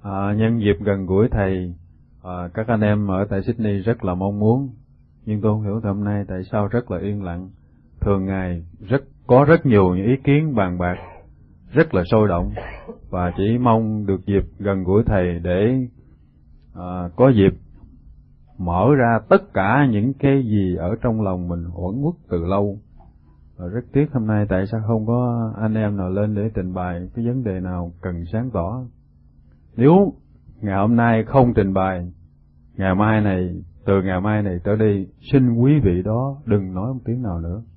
Nhân dịp gần gũi thầy, các anh em ở tại Sydney rất là mong muốn, nhưng tôi không hiểu hôm nay tại sao rất là yên lặng. Thường ngày có rất nhiều những ý kiến bàn bạc rất là sôi động, và chỉ mong được dịp gần gũi thầy để có dịp mở ra tất cả những cái gì ở trong lòng mình uẩn uất từ lâu. Và rất tiếc hôm nay tại sao không có anh em nào lên để trình bày cái vấn đề nào cần sáng tỏ. Nếu ngày hôm nay không trình bày, từ ngày mai này trở đi, xin quý vị đó đừng nói một tiếng nào nữa.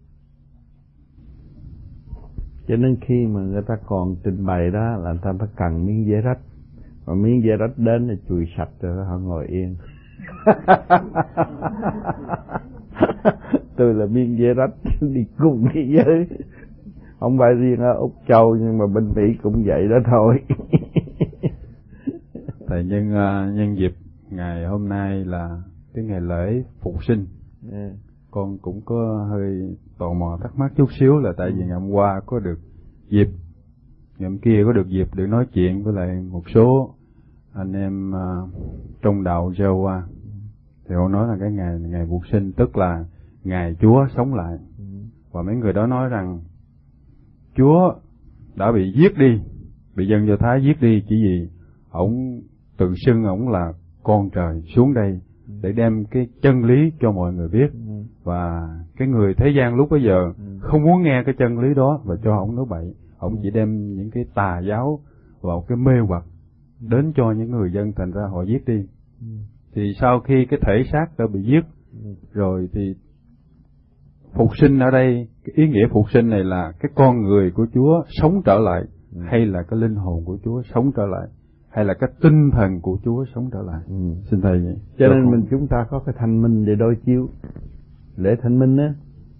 Cho nên khi mà người ta còn trình bày đó là người ta phải cần miếng giấy rách, và miếng giấy rách đến là chùi sạch rồi họ ngồi yên. Tôi là miếng giấy rách đi cùng thế giới, không phải riêng ở Úc Châu nhưng mà bên Mỹ cũng vậy đó thôi. Thầy nhân dịp ngày hôm nay là cái ngày lễ Phục sinh, con cũng có hơi tò mò thắc mắc chút xíu, là tại vì ngày hôm qua có được dịp, ngày hôm kia có được dịp để nói chuyện với lại một số anh em trong đạo Jehovah, thì họ nói là cái ngày Phục sinh tức là ngày Chúa sống lại, và mấy người đó nói rằng Chúa đã bị giết đi, bị dân Do Thái giết đi chỉ vì ổng tự xưng ổng là con trời xuống đây để đem cái chân lý cho mọi người biết, và cái người thế gian lúc bấy giờ không muốn nghe cái chân lý đó và cho ổng nói bậy. Ổng chỉ đem những cái tà giáo vào cái mê hoặc đến cho những người dân, thành ra họ giết đi. Thì sau khi cái thể xác đã bị giết rồi thì phục sinh ở đây, cái ý nghĩa phục sinh này là cái con người của Chúa sống trở lại, hay là cái linh hồn của Chúa sống trở lại, hay là cái tinh thần của Chúa sống trở lại. Xin thầy vậy. Cho nên chúng ta có cái thanh minh để đối chiếu. Lễ thanh minh á,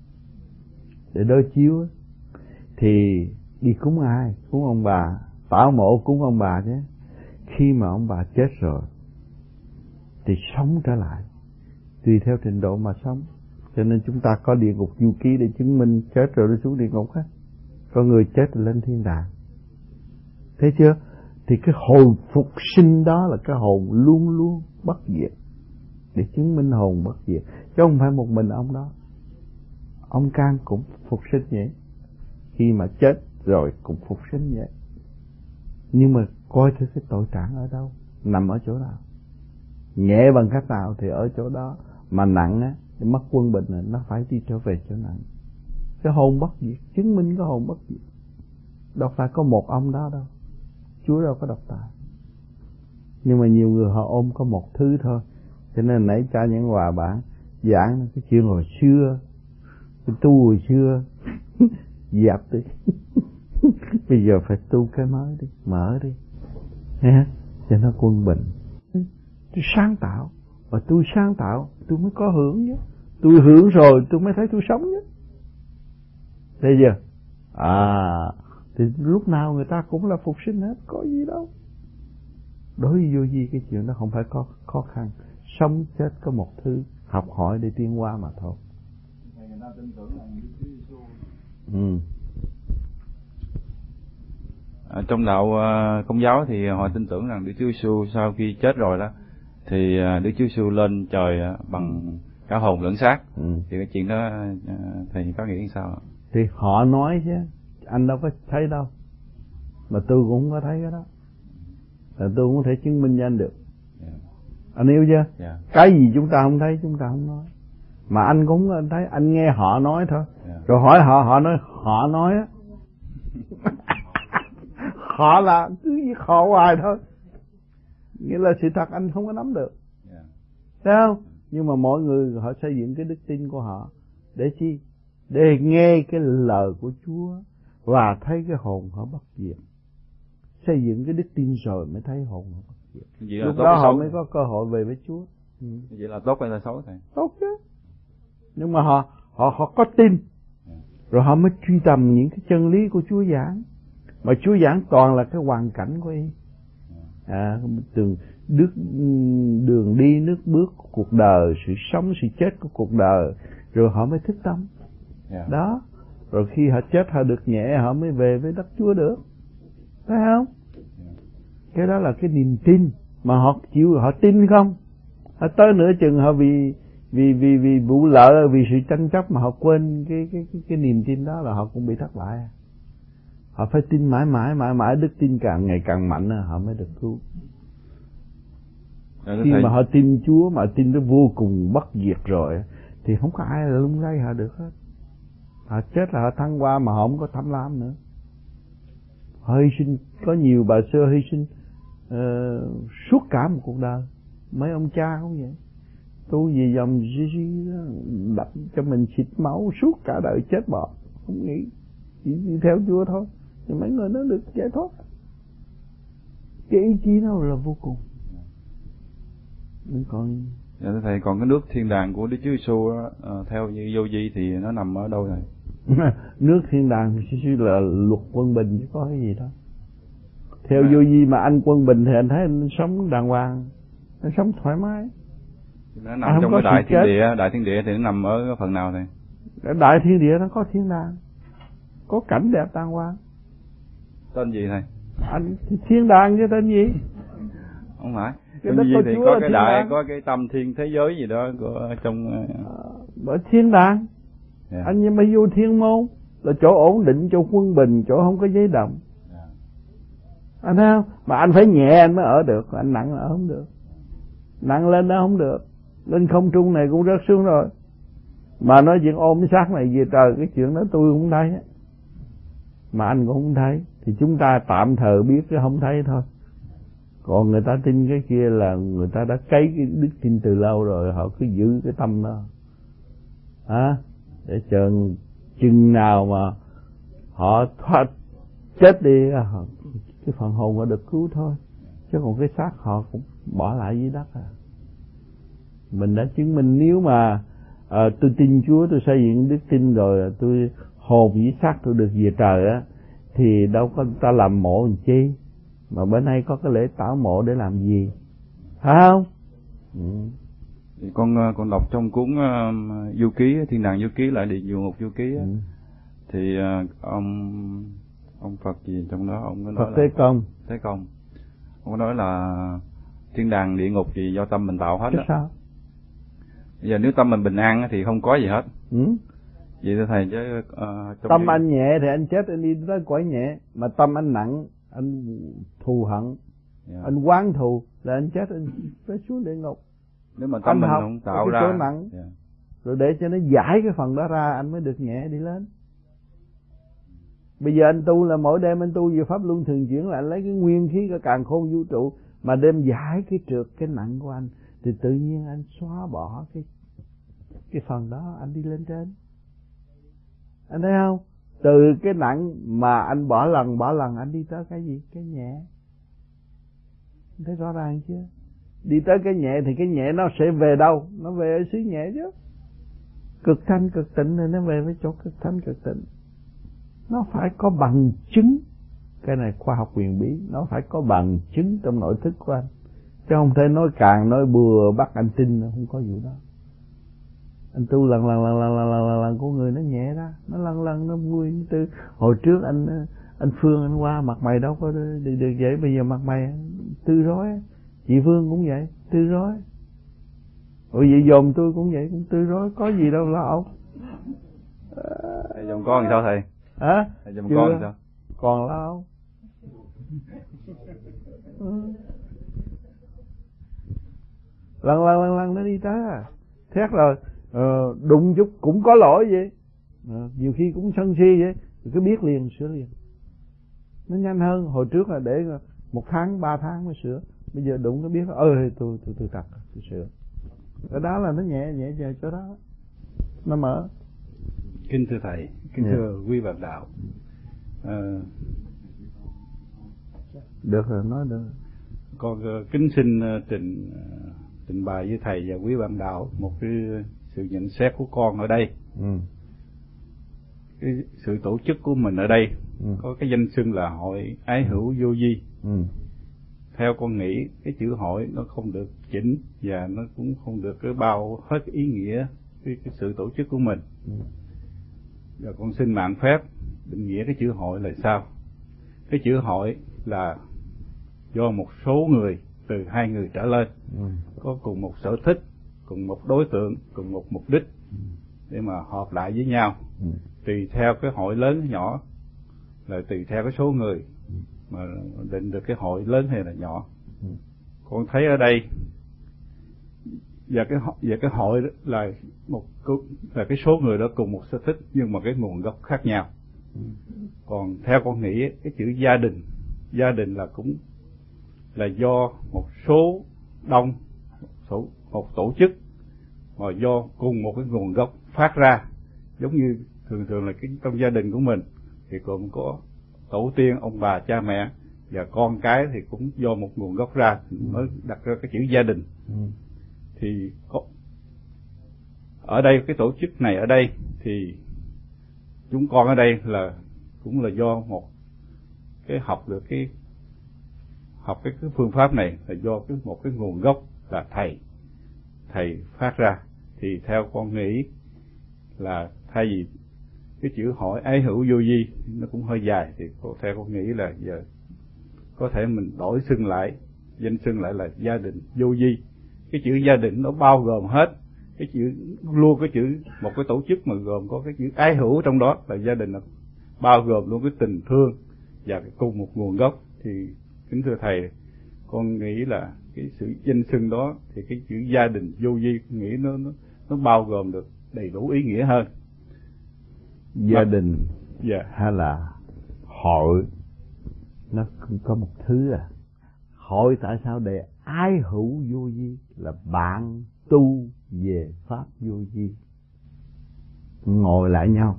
để đối chiếu á, thì đi cúng ai? Cúng ông bà, tảo mộ cúng ông bà chứ. Khi mà ông bà chết rồi thì sống trở lại, tùy theo trình độ mà sống. Cho nên chúng ta có địa ngục du ký để chứng minh chết rồi đi xuống địa ngục hết. Có người chết rồi lên thiên đàng. Thấy chưa? Thì cái hồn phục sinh đó là cái hồn luôn luôn bất diệt, để chứng minh hồn bất diệt. Chứ không phải một mình ông đó. Ông Can cũng phục sinh vậy, khi mà chết rồi cũng phục sinh vậy. Nhưng mà coi thử cái tội trạng ở đâu, nằm ở chỗ nào, nhẹ bằng cách nào thì ở chỗ đó, mà nặng á, mất quân bình là nó phải đi trở về chỗ nặng. Cái hồn bất diệt, chứng minh cái hồn bất diệt. Đâu phải có một ông đó đâu, Chúa đâu có độc tài. Nhưng mà nhiều người họ ôm có một thứ thôi. Cho nên nãy cha những hòa bản giảng cái chuyện hồi xưa, cái tu hồi xưa dẹp đi. Bây giờ phải tu cái mới đi, mở đi, nghe, cho nó quân bình. Tôi sáng tạo, và tôi sáng tạo tôi mới có hưởng chứ. Tôi hưởng rồi tôi mới thấy tôi sống chứ. Thấy chưa? Thì lúc nào người ta cũng là phục sinh hết, có gì đâu. Đối với vô vi cái chuyện đó không phải có khó khăn. Sống chết có một thứ, học hỏi để tiến hóa mà thôi. Người ta tin tưởng là Chúa Giêsu. Trong đạo Công giáo thì họ tin tưởng rằng Đức Chúa Giêsu sau khi chết rồi đó thì Đức Chúa Giêsu lên trời bằng cả hồn lẫn xác. Thì cái chuyện đó thầy có nghĩ sao ạ? Thì họ nói chứ anh đâu có thấy đâu, mà tôi cũng không có thấy cái đó, là tôi cũng không thể chứng minh cho anh được. Anh hiểu chưa? Cái gì chúng ta không thấy chúng ta không nói, mà anh cũng không thấy, anh nghe họ nói thôi. Rồi hỏi họ nói á. Họ là cứ như họ hoài thôi, nghĩa là sự thật anh không có nắm được. Thấy không? Nhưng mà mọi người họ xây dựng cái đức tin của họ để chi? Để nghe cái lời của Chúa và thấy cái hồn họ bất diệt. Xây dựng cái đức tin rồi mới thấy hồn họ bất diệt. Lúc đó họ mới có cơ hội về với Chúa. Vậy là tốt hay là xấu thầy? Tốt chứ. Nhưng mà họ có tin, rồi họ mới truy tầm những cái chân lý của Chúa giảng. Mà Chúa giảng toàn là cái hoàn cảnh của y. Đường đi nước bước của cuộc đời, sự sống sự chết của cuộc đời, rồi họ mới thức tâm. Đó. Rồi khi họ chết họ được nhẹ, họ mới về với đất Chúa được. Thấy không? Cái đó là cái niềm tin mà họ chịu, họ tin không? Họ tới nửa chừng họ vì vụ lợi, vì sự tranh chấp mà họ quên cái niềm tin đó là họ cũng bị thất bại. Họ phải tin mãi mãi, đức tin càng ngày càng mạnh họ mới được cứu. Khi mà họ tin Chúa mà tin nó vô cùng bất diệt rồi thì không có ai là lung lay họ được hết. Họ chết là họ thăng qua mà họ không có tham lam nữa. Họ hy sinh, có nhiều bà xưa hy sinh suốt cả một cuộc đời. Mấy ông cha cũng vậy, tu về dòng đập cho mình xịt máu suốt cả đời chết bỏ, không nghĩ chỉ đi theo Chúa thôi, thì mấy người nó được giải thoát. Cái ý chí nó là vô cùng. Còn dạ, thầy còn cái nước thiên đàng của Đức Chúa Giêsu theo như vô vi thì nó nằm ở đâu thầy? Nước thiên đàng thì là luật quân bình chứ có cái gì đâu. Theo vô vi mà anh quân bình thì anh thấy anh sống đàng hoàng, anh sống thoải mái. Nó nằm trong cái đại thiên địa thì nó nằm ở cái phần nào thầy? Đại thiên địa nó có thiên đàng, có cảnh đẹp đàng hoàng. Tên gì thầy? Anh thiên đàng chứ tên gì? Không phải. Cái gì thì có cái đại, có cái tâm thiên thế giới gì đó của trong ở thiên đàng. Yeah. Anh nhưng mà vô thiên môn là chỗ ổn định, chỗ quân bình, chỗ không có giấy động. Yeah. Anh thấy không? Mà anh phải nhẹ anh mới ở được, anh nặng là ở không được. Nặng lên đó không được. Lên không trung này cũng rớt xuống rồi. Mà nói chuyện ôm cái xác này về trời, cái chuyện đó tôi không thấy. Mà anh cũng không thấy. Thì chúng ta tạm thời biết cái không thấy thôi. Còn người ta tin cái kia là người ta đã cấy cái đức tin từ lâu rồi, họ cứ giữ cái tâm đó. Để chờ chừng nào mà họ thoát chết đi, cái phần hồn họ được cứu thôi. Chứ còn cái xác họ cũng bỏ lại dưới đất à. Mình đã chứng minh nếu mà tôi tin Chúa, tôi xây dựng đức tin rồi, tôi hồn với xác tôi được về trời á, thì đâu có ta làm mộ làm chi. Mà bên đây có cái lễ tảo mộ để làm gì, phải không? Thì con đọc trong cuốn Du Ký, Thiên Đàng Du Ký lại Địa Ngục Du Ký thì ông Phật gì trong đó ông có nói Phật Thế Công ông có nói là thiên đàng địa ngục thì do tâm mình tạo hết đó. Sao? Bây giờ nếu tâm mình bình an thì không có gì hết. Vậy thưa thầy chứ tâm anh nhẹ thì anh chết anh đi tới cõi nhẹ, mà tâm anh nặng, anh thù hận, anh oán thù là anh chết, anh phải xuống địa ngục. Nếu mà tâm mình không tạo ra chỗ nặng, rồi để cho nó giải cái phần đó ra, anh mới được nhẹ đi lên. Bây giờ anh tu là mỗi đêm anh tu về pháp luân thường chuyển, là anh lấy cái nguyên khí cái càn khôn vũ trụ mà đem giải cái trượt cái nặng của anh, thì tự nhiên anh xóa bỏ cái phần đó, anh đi lên trên. Anh thấy không? Từ cái nặng mà anh bỏ lần anh đi tới cái gì? Cái nhẹ. Anh thấy rõ ràng chưa? Đi tới cái nhẹ thì cái nhẹ nó sẽ về đâu? Nó về ở xứ nhẹ chứ. Cực thanh cực tịnh thì nó về với chỗ cực thanh cực tịnh. Nó phải có bằng chứng. Cái này khoa học huyền bí. Nó phải có bằng chứng trong nội thức của anh. Chứ không thể nói càng nói bừa bắt anh tin, không có vụ đó. Anh tu lần của người nó nhẹ ra, nó lần nó vui, nó tư. Hồi trước anh Phương anh qua mặt mày đâu có được vậy, bây giờ mặt mày tư rối. Chị Phương cũng vậy, tư rối. Ủa vậy dòm tôi cũng vậy, cũng tư rối, có gì đâu lo. Thầy dòm con thì sao thầy? Hả? Thầy dòm con thì sao? Còn lo. Lần nó đi tới à. Thét rồi, đụng chút cũng có lỗi vậy. Nhiều khi cũng sân si vậy, thì cứ biết liền, sửa liền. Nó nhanh hơn, hồi trước là để 1 tháng, 3 tháng mới sửa. Bây giờ đụng nó biết, ơi tôi tật, tôi sửa. Ở đó là nó nhẹ về chỗ đó. Nó mở. Kính thưa thầy, kính thưa quý bạn đạo. Được rồi, nói được. Con kính xin trình bày với thầy và quý bạn đạo một cái sự nhận xét của con ở đây. Cái sự tổ chức của mình ở đây có cái danh xưng là Hội Ái Hữu Vô Vi. Theo con nghĩ cái chữ hội nó không được chỉnh và nó cũng không được cái bao hết ý nghĩa cái sự tổ chức của mình. Và con xin mạng phép định nghĩa cái chữ hội là sao. Cái chữ hội là do một số người, từ 2 người trở lên, có cùng một sở thích, cùng một đối tượng, cùng một mục đích để mà họp lại với nhau. Tùy theo cái hội lớn hay nhỏ, là tùy theo cái số người mà định được cái hội lớn hay là nhỏ. Con thấy ở đây và cái hội đó là cái số người đó cùng một sở thích nhưng mà cái nguồn gốc khác nhau. Còn theo con nghĩ cái chữ gia đình là cũng là do một số đông, một tổ chức mà do cùng một cái nguồn gốc phát ra. Giống như thường là cái trong gia đình của mình thì cũng có tổ tiên, ông bà, cha mẹ và con cái thì cũng do một nguồn gốc ra mới đặt ra cái chữ gia đình. Thì ở đây cái tổ chức này ở đây thì chúng con ở đây là cũng là do học cái phương pháp này là do một cái nguồn gốc là thầy phát ra. Thì theo con nghĩ là thay vì cái chữ hội ái hữu vô vi nó cũng hơi dài, thì theo con nghĩ là giờ có thể mình đổi xưng lại, danh xưng lại là gia đình vô vi. Cái chữ gia đình nó bao gồm hết cái chữ, luôn cái chữ một cái tổ chức mà gồm có cái chữ ái hữu trong đó, là gia đình là bao gồm luôn cái tình thương và cái cùng một nguồn gốc. Thì kính thưa thầy, con nghĩ là cái sự danh xưng đó thì cái chữ gia đình vô vi nghĩ nó bao gồm được đầy đủ ý nghĩa hơn. Gia đình hay là hội nó cũng có một thứ hội tại sao để ái hữu vô vi là bạn tu về pháp vô vi, ngồi lại nhau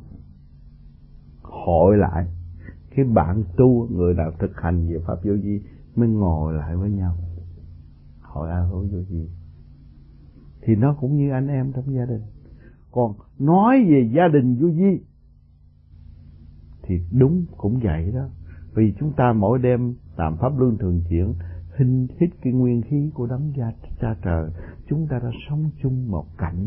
hội lại, cái bạn tu người nào thực hành về pháp vô vi mới ngồi lại với nhau hội ái hữu vô vi. Thì nó cũng như anh em trong gia đình. Còn nói về gia đình vô vi thì đúng cũng vậy đó. Vì chúng ta mỗi đêm làm pháp luân thường chuyển, hít cái nguyên khí của đấng cha trời, chúng ta đã sống chung một cảnh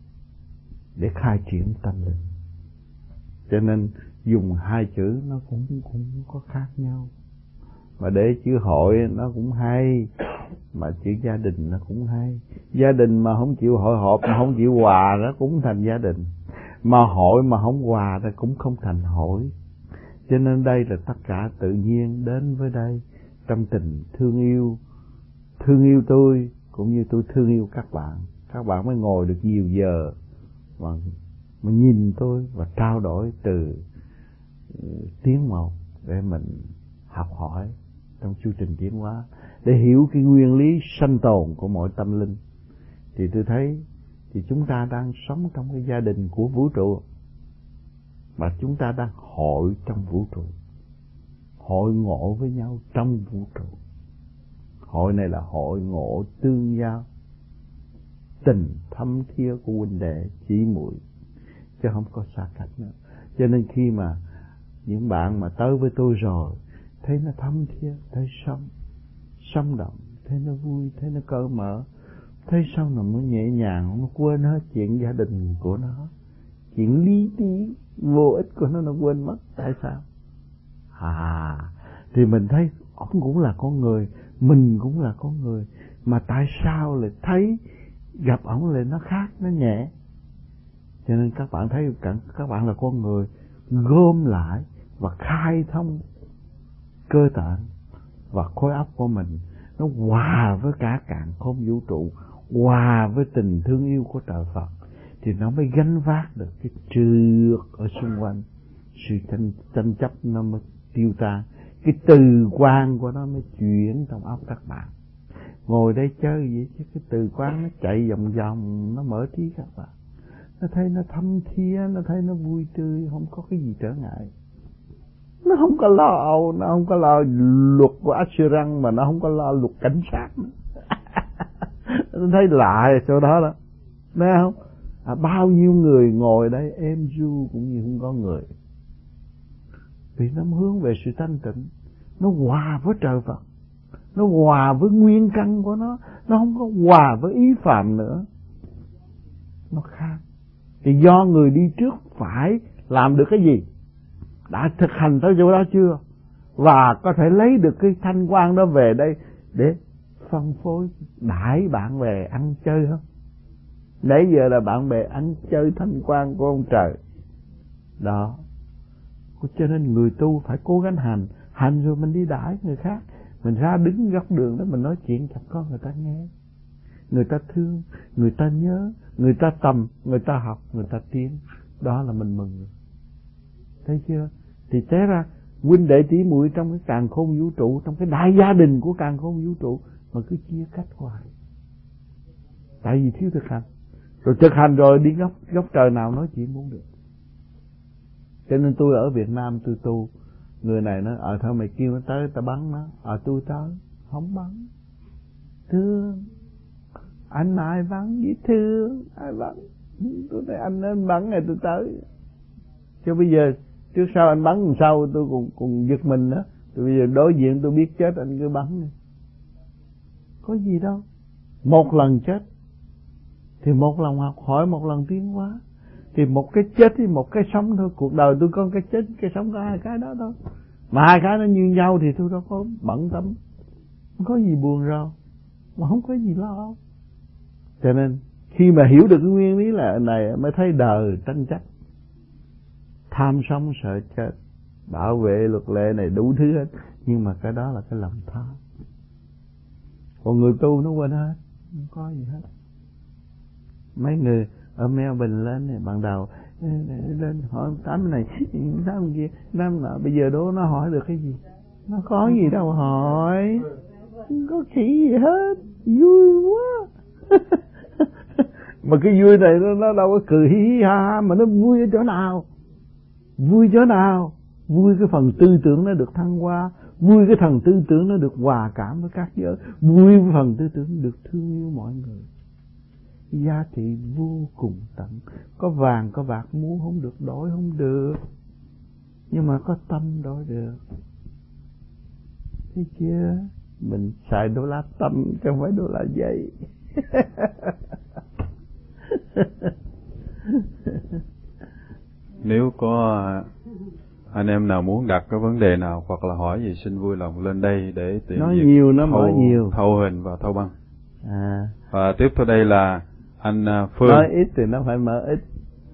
để khai triển tâm linh. Cho nên dùng hai chữ nó cũng có khác nhau. Mà để chữ hội nó cũng hay, mà chữ gia đình nó cũng hay. Gia đình mà không chịu hội họp, mà không chịu hòa nó cũng thành gia đình. Mà hội mà không hòa nó cũng không thành hội. Cho nên đây là tất cả tự nhiên đến với đây trong tình thương yêu tôi cũng như tôi thương yêu các bạn. Các bạn mới ngồi được nhiều giờ mà nhìn tôi và trao đổi từ tiếng một để mình học hỏi trong chu trình tiến hóa, để hiểu cái nguyên lý sanh tồn của mọi tâm linh. Thì tôi thấy thì chúng ta đang sống trong cái gia đình của vũ trụ, mà chúng ta đang hội trong vũ trụ, hội ngộ với nhau trong vũ trụ. Hội này là hội ngộ tương giao, tình thâm thía của huynh đệ chị muội, chứ không có xa cách nữa. Cho nên khi mà những bạn mà tới với tôi rồi thấy nó thâm thía, thấy sống động, thấy nó vui, thấy nó cởi mở, thấy sao nó mới nhẹ nhàng, nó quên hết chuyện gia đình của nó, chuyện lý tí vô ích của nó quên mất. Tại sao? Thì mình thấy ông cũng là con người, mình cũng là con người, mà tại sao lại thấy gặp ông lại nó khác, nó nhẹ? Cho nên các bạn thấy các bạn là con người, gom lại và khai thông cơ tạng và khối óc của mình, nó hòa với cả càn khôn vũ trụ, hòa với tình thương yêu của trời Phật, thì nó mới gánh vác được cái trượt ở xung quanh. Sự tranh chấp nó mới tiêu tan, cái từ quan của nó mới chuyển trong óc các bạn. Ngồi đây chơi vậy chứ cái từ quan nó chạy vòng vòng, nó mở trí các bạn. Nó thấy nó thâm thía, nó thấy nó vui tươi, không có cái gì trở ngại. Nó không có lo âu, nó không có lo luật của Asherang, mà nó không có lo luật cảnh sát. Nó thấy lạ chỗ đó đó, thấy không? Bao nhiêu người ngồi đây êm ru cũng như không có người. Vì nó hướng về sự thanh tịnh, nó hòa với trời Phật, nó hòa với nguyên căn của nó không có hòa với ý phạm nữa, nó khác. Thì do người đi trước phải làm được cái gì, đã thực hành tới chỗ đó chưa, và có thể lấy được cái thanh quan đó về đây để phân phối đãi bạn bè ăn chơi không? Nãy giờ là bạn bè ăn chơi thanh quan của ông trời đó. Cho nên người tu phải cố gắng hành rồi mình đi đãi người khác. Mình ra đứng góc đường đó mình nói chuyện cho con người ta nghe, người ta thương, người ta nhớ, người ta tầm, người ta học, người ta tiến. Đó là mình mừng. Thấy chưa? Thì té ra huynh đệ tỷ muội trong cái càn khôn vũ trụ, trong cái đại gia đình của càn khôn vũ trụ mà cứ chia cách hoài. Tại vì thiếu thực hành. Rồi thực hành rồi đi góc trời nào nói chuyện cũng được. Cho nên tôi ở Việt Nam tôi tu, người này nói thôi mày kêu nó tới ta bắn nó, tôi tới không bắn. Thương anh ai bắn với thương ai bắn, tôi nói anh bắn này tôi tới. Chứ bây giờ trước sau anh bắn làm sao tôi còn giật mình nữa. Tôi bây giờ đối diện tôi biết chết anh cứ bắn đi, có gì đâu. Một lần chết thì một lần học hỏi, một lần tiến hóa. Thì một cái chết thì một cái sống thôi. Cuộc đời tôi có cái chết cái sống có hai cái đó thôi. Mà hai cái nó như nhau thì tôi đâu có bận tâm, không có gì buồn rầu, mà không có gì lo. Cho nên khi mà hiểu được cái nguyên lý là này mới thấy đời tranh chấp, tham sống sợ chết, bảo vệ luật lệ này đủ thứ hết. Nhưng mà cái đó là cái lòng tham. Còn người tu nó quên hết, không có gì hết. Mấy người ở Melbourne lên này, ban đầu lên hỏi tám này tám kia tám nọ, bây giờ đó nó hỏi được cái gì? Nó có gì đâu hỏi, không có khỉ gì hết, vui quá. Mà cái vui này nó đâu có cười hi hi ha ha, mà nó vui ở chỗ nào? Vui chỗ nào? Vui cái phần tư tưởng nó được thăng hoa, vui cái phần tư tưởng nó được hòa cảm với các giới, vui cái phần tư tưởng được thương yêu mọi người. Giá trị vô cùng tận. Có vàng có bạc muốn không được đổi không được, nhưng mà có tâm đổi được. Thấy chưa? Mình xài đô la tâm chứ không phải đô la giấy. Nếu có anh em nào muốn đặt cái vấn đề nào hoặc là hỏi gì xin vui lòng lên đây để tiện nói nhiều nó mở nhiều, thâu hình và thâu băng. Và tiếp theo đây là anh Phương. Nói ít thì nó phải mở ít.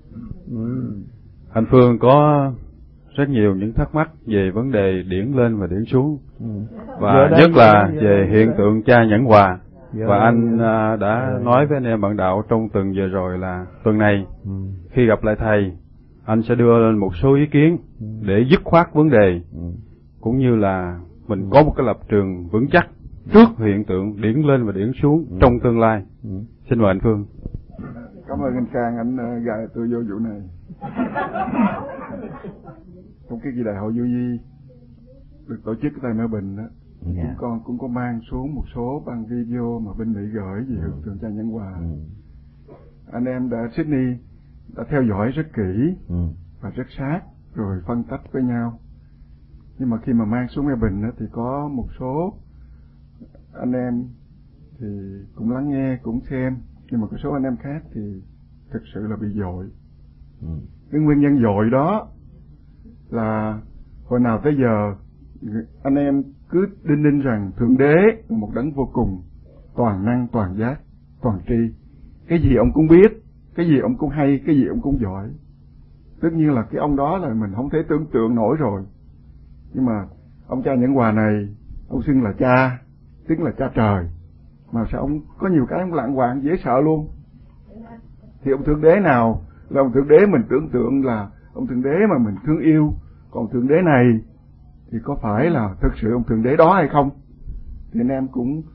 Anh Phương có rất nhiều những thắc mắc về vấn đề điển lên và điển xuống, và nhất là về hiện tượng cha nhẫn hòa. Và anh đã nói với anh em bạn đạo trong tuần vừa rồi là tuần này khi gặp lại thầy, anh sẽ đưa lên một số ý kiến để dứt khoát vấn đề, cũng như là mình có một cái lập trường vững chắc trước hiện tượng điển lên và điển xuống trong tương lai. Xin mời anh Phương. Cảm ơn anh Khang, anh gài tôi vô vụ này. Trong cái kỳ đại hội vô vi được tổ chức tại Melbourne đó, chúng con cũng có mang xuống một số băng video mà bên Mỹ gửi về hiện tượng cha nhẫn hòa. Anh em đã Sydney đã theo dõi rất kỹ và rất sát rồi phân tách với nhau. Nhưng mà khi mà mang xuống Melbourne đó, thì có một số anh em thì cũng lắng nghe cũng xem, nhưng mà có số anh em khác thì thực sự là bị dội. Cái nguyên nhân dội đó là hồi nào tới giờ anh em cứ đinh rằng Thượng Đế là một đấng vô cùng toàn năng, toàn giác, toàn tri. Cái gì ông cũng biết, cái gì ông cũng hay, cái gì ông cũng giỏi. Tất nhiên là cái ông đó là mình không thể tưởng tượng nổi rồi. Nhưng mà ông cha nhẫn hòa này, ông xưng là cha, tức là cha trời. Mà sao ông có nhiều cái ông lạng hoạng dễ sợ luôn. Thì ông Thượng Đế nào là ông Thượng Đế mình tưởng tượng là ông Thượng Đế mà mình thương yêu. Còn Thượng Đế này thì có phải là thực sự ông Thượng Đế đó hay không? Thì anh em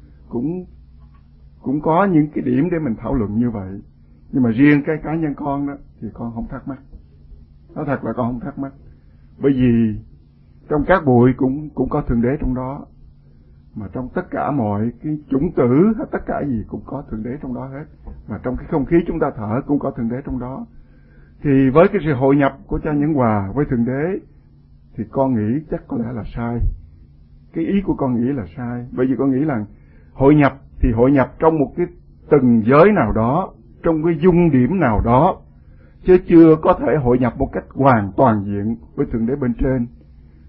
cũng có những cái điểm để mình thảo luận như vậy. Nhưng mà riêng cái cá nhân con đó thì con không thắc mắc. Nói thật là con không thắc mắc. Bởi vì trong các bụi cũng có Thượng Đế trong đó. Mà trong tất cả mọi cái chủng tử, tất cả gì cũng có Thượng Đế trong đó hết. Và trong cái không khí chúng ta thở cũng có Thượng Đế trong đó. Thì với cái sự hội nhập của cha nhẫn hòa với Thượng Đế thì con nghĩ chắc có lẽ là sai. Cái ý của con nghĩ là sai. Bởi vì con nghĩ là hội nhập thì hội nhập trong một cái từng giới nào đó, trong cái dung điểm nào đó, chứ chưa có thể hội nhập một cách hoàn toàn diện với Thượng Đế bên trên.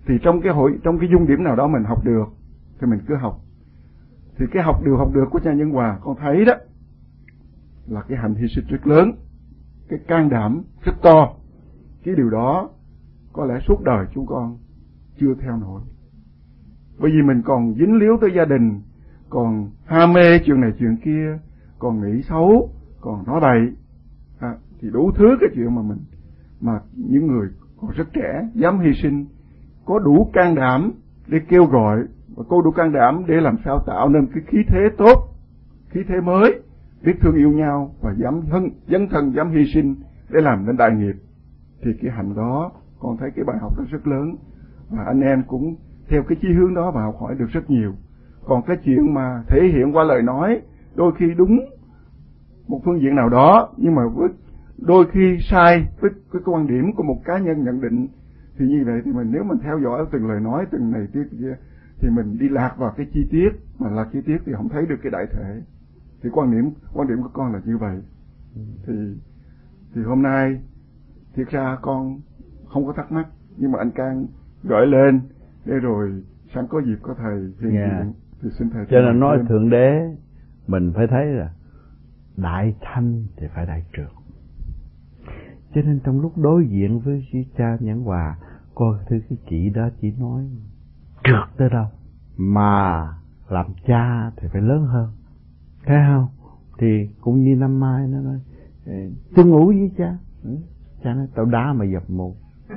Thì trong cái dung điểm nào đó mình học được thì mình cứ học. Thì cái học được của cha Nhân Hòa con thấy đó là cái hạnh hy sinh rất lớn, cái can đảm rất to. Cái điều đó có lẽ suốt đời chúng con chưa theo nổi. Bởi vì mình còn dính líu tới gia đình, còn ham mê chuyện này chuyện kia, còn nghĩ xấu, còn nói bậy, thì đủ thứ cái chuyện mà những người còn rất trẻ dám hy sinh, có đủ can đảm để kêu gọi và có đủ can đảm để làm sao tạo nên cái khí thế tốt, khí thế mới, biết thương yêu nhau và dám dấn thân dám hy sinh để làm nên đại nghiệp. Thì cái hạnh đó con thấy cái bài học đó rất lớn, và anh em cũng theo cái chí hướng đó và học hỏi được rất nhiều. Còn cái chuyện mà thể hiện qua lời nói đôi khi đúng một phương diện nào đó, nhưng mà đôi khi sai với cái quan điểm của một cá nhân nhận định, thì như vậy thì nếu mình theo dõi từng lời nói từng này kia thì mình đi lạc vào cái chi tiết, mà là chi tiết thì không thấy được cái đại thể. Thì quan điểm của con là như vậy. Thì hôm nay thiệt ra con không có thắc mắc, nhưng mà anh Can gửi lên để rồi sẵn có dịp có thầy hiện diện thì xin thầy. Cho nên nói Thượng Đế mình phải thấy là đại thanh thì phải đại trược. Cho nên trong lúc đối diện với cha Nhẫn Hòa, coi thứ cái chị đó chỉ nói trượt tới đâu, mà làm cha thì phải lớn hơn, thấy không? Thì cũng như năm Mai nó nói tôi ngủ với cha, cha nói tao đá mà dập một.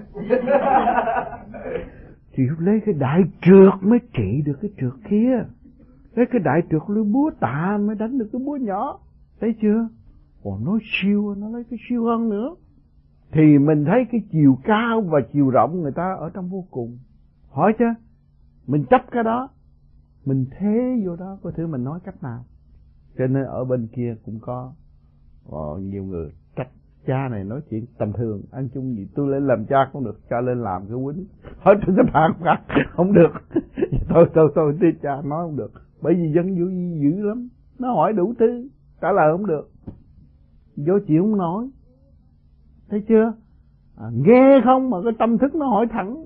Thì lấy cái đại trượt mới trị được cái trượt kia, lấy cái đại trượt lấy búa tạ mới đánh được cái búa nhỏ, thấy chưa? Còn nói siêu, nó lấy cái siêu hơn nữa. Thì mình thấy cái chiều cao và chiều rộng người ta ở trong vô cùng. Hỏi chứ, mình chấp cái đó, mình thế vô đó, coi thử mình nói cách nào. Cho nên ở bên kia cũng có nhiều người trách cha này nói chuyện tầm thường, ăn chung gì tôi lên làm cha không được, cha lên làm cái quýnh. Hỏi tôi cái bạn không được. tôi đi cha nói không được. Bởi vì dân dữ lắm, nó hỏi đủ thứ, trả lời không được. Vô chịu không nói. Thấy chưa? Nghe không mà cái tâm thức nó hỏi thẳng.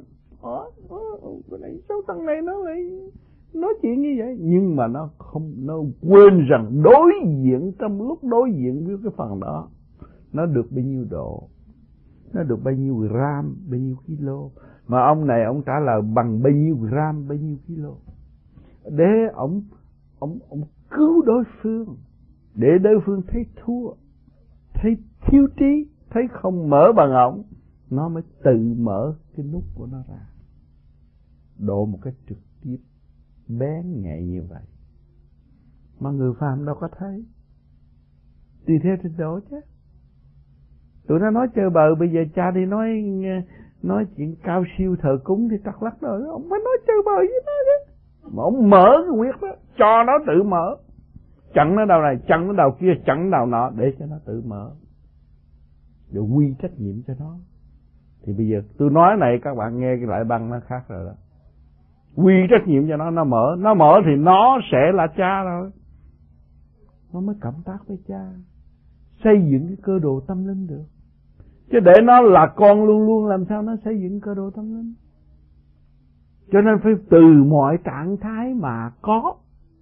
Cái này sao thằng này nó lại nói chuyện như vậy? Nhưng mà nó không, nó quên rằng đối diện, trong lúc đối diện với cái phần đó, nó được bao nhiêu độ, nó được bao nhiêu gram, bao nhiêu kilo. Mà ông này ông trả lời bằng bao nhiêu gram, bao nhiêu kilo. Để ông cứu đối phương, để đối phương thấy thua, thấy thiếu trí, thấy không mở bằng ổng, nó mới tự mở cái nút của nó ra, độ một cách trực tiếp bén nhạy như vậy. Mà người phàm đâu có thấy, tùy theo trình độ chứ. Tụi nó nói chơi bời, bây giờ cha đi nói chuyện cao siêu thờ cúng thì trật lắc rồi, ông phải nói chơi bời với nó chứ. Mà ông mở cái quyết đó, cho nó tự mở, chặn nó đầu này, chặn nó đầu kia, chặn đầu nọ, để cho nó tự mở, rồi quy trách nhiệm cho nó. Thì bây giờ tôi nói này các bạn nghe cái lại băng nó khác rồi đó. Quy trách nhiệm cho nó mở thì nó sẽ là cha rồi. Nó mới cộng tác với cha, xây dựng cái cơ đồ tâm linh được. Chứ để nó là con luôn luôn làm sao nó xây dựng cơ đồ tâm linh. Cho nên phải từ mọi trạng thái mà có,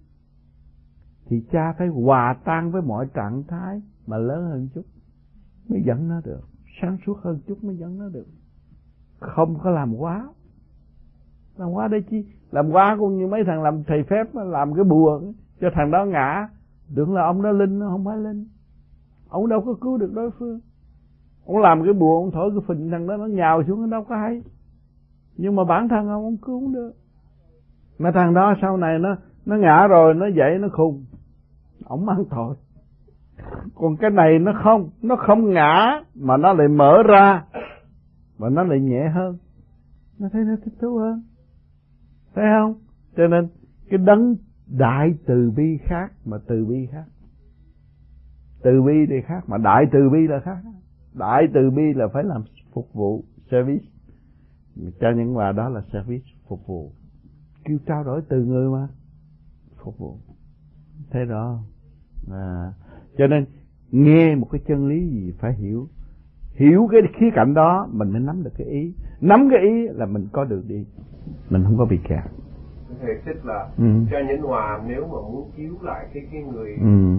thì cha phải hòa tan với mọi trạng thái mà lớn hơn chút mới dẫn nó được, sáng suốt hơn chút mới dẫn nó được. Không có làm quá. Làm quá đây chi? Làm quá cũng như mấy thằng làm thầy phép làm cái bùa cho thằng đó ngã, tưởng là ông đó linh, nó không phải linh. Ông đâu có cứu được đối phương. Ông làm cái bùa, ông thổi cái phình thằng đó nó nhào xuống, nó đâu có hay. Nhưng mà bản thân ông cứu không được. Mà thằng đó sau này nó ngã rồi, nó dậy nó khùng, ông mang tội. Còn cái này nó không ngã mà nó lại mở ra, và nó lại nhẹ hơn, nó thấy nó thích thú hơn, thấy không? Cho nên cái đấng đại từ bi khác mà từ bi khác. Từ bi thì khác mà đại từ bi là khác. Đại từ bi là phải làm phục vụ, service. Cha Nhẫn Hòa đó là service, phục vụ. Kêu trao đổi từ người mà phục vụ. Thế đó. Cho nên nghe một cái chân lý gì phải hiểu hiểu cái khía cạnh đó mình mới nắm được cái ý. Nắm cái ý là mình có đường đi, mình không có bị kẹt. Thầy tức là cha Nhẫn Hòa nếu mà muốn cứu lại cái người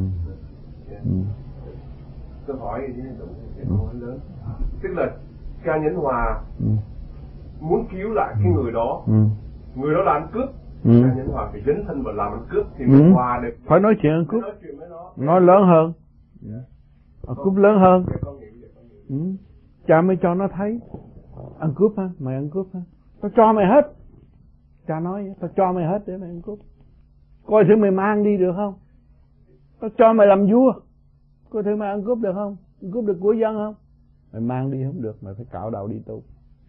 câu hỏi câu hỏi lớn, tức là cha Nhẫn Hòa muốn cứu lại cái người đó, người đó là ăn cướp, cha Nhẫn Hòa phải dấn thân vào làm ăn cướp thì mới hòa được. Phải nói chuyện ăn cướp, nói lớn hơn, ăn cướp lớn hơn. Cha mới cho nó thấy, ăn cướp hả, mày ăn cướp hả, tao cho mày hết. Cha nói tao cho mày hết để mày ăn cướp, coi thử mày mang đi được không. Tao cho mày làm vua, coi thử mày ăn cướp được không, ăn cướp được của dân không. Mày mang đi không được, mày phải cạo đầu đi tu.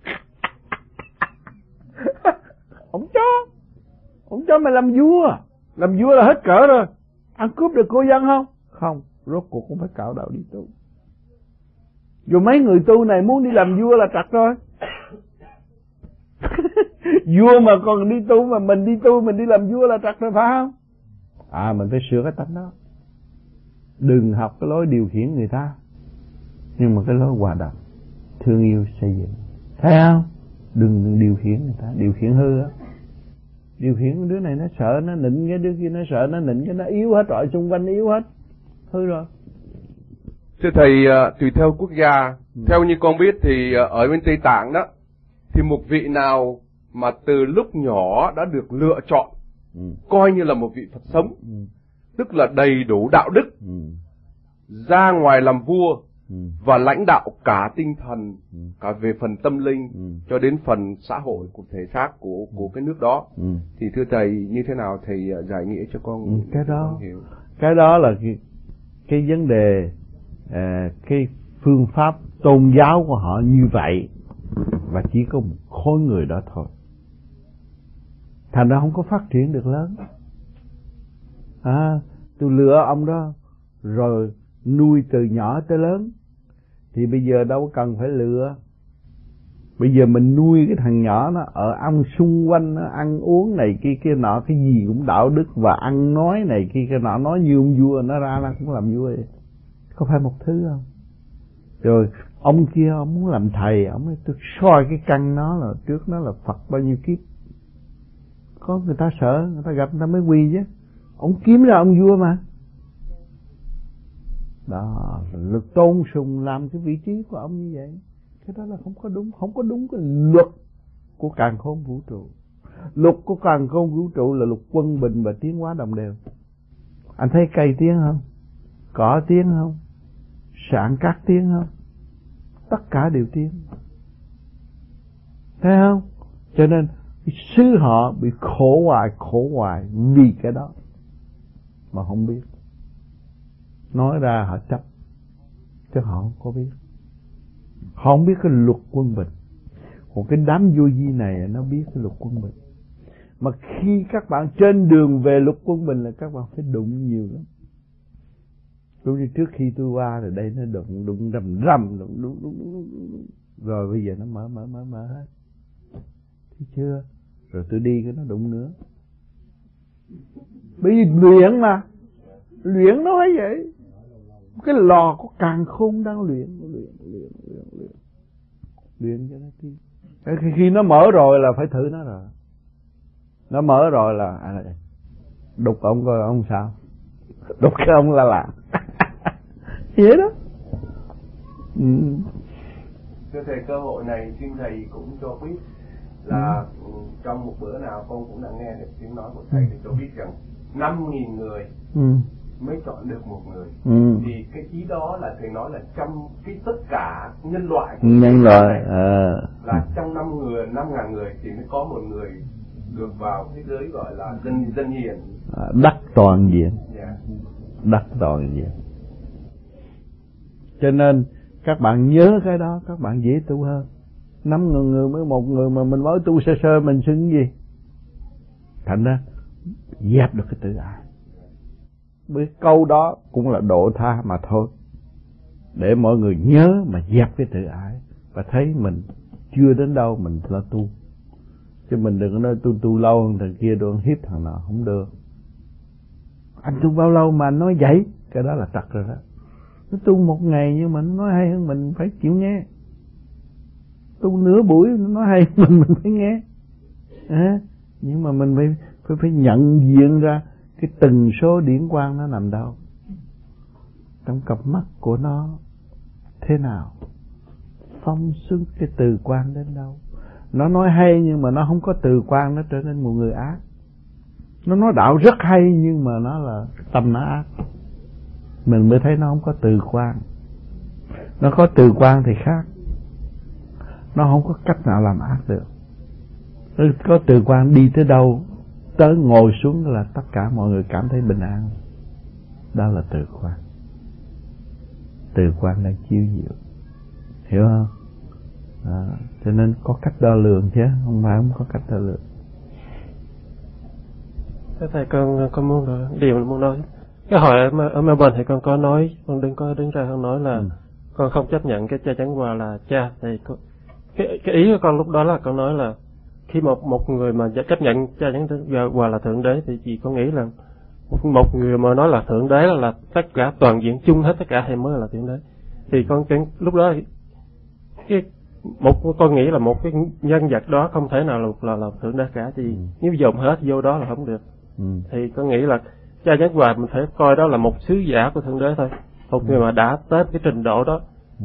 Ông cho mày làm vua là hết cỡ rồi. Ăn cướp được của dân không? Không, rốt cuộc cũng phải cạo đầu đi tu. Dù mấy người tu này muốn đi làm vua là trật rồi. Vua mà còn đi tu, mà mình đi tu mình đi làm vua là trật rồi phải không? Mình phải sửa cái tánh đó. Đừng học cái lối điều khiển người ta, nhưng mà cái lối hòa đồng, thương yêu, xây dựng. Thấy không? Đừng điều khiển người ta, điều khiển hư á. Điều khiển đứa này nó sợ nó nịnh cái đứa kia nó sợ nó nịnh cái nó yếu hết rồi, xung quanh yếu hết. Hư rồi. Thưa thầy, tùy theo quốc gia, theo như con biết thì ở bên Tây Tạng đó, thì một vị nào mà từ lúc nhỏ đã được lựa chọn, coi như là một vị Phật sống, tức là đầy đủ đạo đức, ra ngoài làm vua, và lãnh đạo cả tinh thần, cả về phần tâm linh, cho đến phần xã hội của thể xác của cái nước đó. Thì thưa thầy, như thế nào thầy giải nghĩa cho con hiểu? Cái đó là cái vấn đề, cái phương pháp tôn giáo của họ như vậy, và chỉ có một khối người đó thôi. Thành ra không có phát triển được lớn. Tôi lựa ông đó rồi nuôi từ nhỏ tới lớn, thì bây giờ đâu cần phải lựa. Bây giờ mình nuôi cái thằng nhỏ nó ở ăn xung quanh, nó ăn uống này kia nọ, cái gì cũng đạo đức, và ăn nói này kia nọ, nói như ông vua, nó ra nó cũng làm vua vậy. Có phải một thứ không? Rồi ông kia ông muốn làm thầy, ông nói tôi soi cái căn nó là trước nó là Phật bao nhiêu kiếp. Có người ta sợ, người ta gặp người ta mới quỳ chứ. Ông kiếm ra ông vua mà. Đó, lực tôn sùng làm cái vị trí của ông như vậy. Cái đó là không có đúng cái luật của càn khôn vũ trụ. Luật của càn khôn vũ trụ là luật quân bình và tiến hóa đồng đều. Anh thấy cây tiến không? Cỏ tiến không? Sạn cát tiến không? Tất cả đều tiến. Thấy không? Cho nên xứ họ bị khổ hoài vì cái đó mà không biết. Nói ra họ chấp, chứ họ không có biết. Họ không biết cái luật quân bình. Còn cái đám vô vi này nó biết cái luật quân bình. Mà khi các bạn trên đường về luật quân bình là các bạn phải đụng nhiều lắm. Đúng như trước khi tôi qua rồi đây nó đụng rầm rồi bây giờ nó mở hết. Thấy chưa? Rồi tôi đi cái nó đụng nữa. Bởi vì luyện mà. Luyện nó phải vậy. Cái lò của càn khôn đang luyện cho nó đi. Khi nó mở rồi là phải thử nó rồi. Nó mở rồi là đục ông coi ông sao. Đục cái ông là làm. Vậy đó. Thưa thầy, cơ hội này xin thầy cũng cho biết là trong một bữa nào con cũng đã nghe được tiếng nói của thầy thì cho biết rằng 5.000 người mới chọn được một người. Thì cái ý đó là thầy nói là trong cái tất cả nhân loại là trong 5.000 người thì mới có một người được vào thế giới gọi là dân hiền, đắc toàn diện. Đắc toàn diện. Cho nên các bạn nhớ cái đó, các bạn dễ tu hơn. 5.000 người mới một người mà mình mới tu sơ mình xưng gì. Thành ra dẹp được cái tự ái. Bởi câu đó cũng là độ tha mà thôi. Để mọi người nhớ mà dẹp cái tự ái. Và thấy mình chưa đến đâu mình là tu. Chứ mình đừng có nói tôi tu lâu hơn thằng kia tôi hiếp thằng nào, không được. Anh tu bao lâu mà anh nói vậy? Cái đó là trật rồi đó. Nó tu một ngày nhưng mà nó nói hay hơn mình phải chịu nghe. Tu nửa buổi nó nói hay hơn mình phải nghe. Nhưng mà mình phải nhận diện ra cái tần số điển quang nó nằm đâu, trong cặp mắt của nó thế nào, phong xuất cái từ quan đến đâu. Nó nói hay nhưng mà nó không có từ quan, nó trở nên một người ác. Nó nói đạo rất hay nhưng mà nó là tâm nó ác. Mình mới thấy nó không có từ quan. Nó có từ quan thì khác, nó không có cách nào làm ác được. Nó có từ quan đi tới đâu, tới ngồi xuống là tất cả mọi người cảm thấy bình an. Đó là từ quan. Từ quan đang chiếu diệu, hiểu không? Cho nên có cách đo lường chứ không phải không có cách đo lường. Thế thầy con muốn điều muốn nói. Cái hồi ở Melbourne thì con có nói, con đứng ra con nói là con không chấp nhận cái cha Chánh Hòa là cha. Thì cái ý của con lúc đó là con nói là khi một người mà chấp nhận cha Chánh Hòa là thượng đế thì chỉ có nghĩ là một người mà nói là thượng đế là tất cả toàn diện chung hết tất cả hay mới là thượng đế. Thì con lúc đó con nghĩ là một cái nhân vật đó không thể nào là thượng đế cả, thì nếu dồn hết vô đó là không được. Thì con nghĩ là cha Chánh Hòa mình phải coi đó là một sứ giả của thượng đế thôi, một người mà đã tới cái trình độ đó,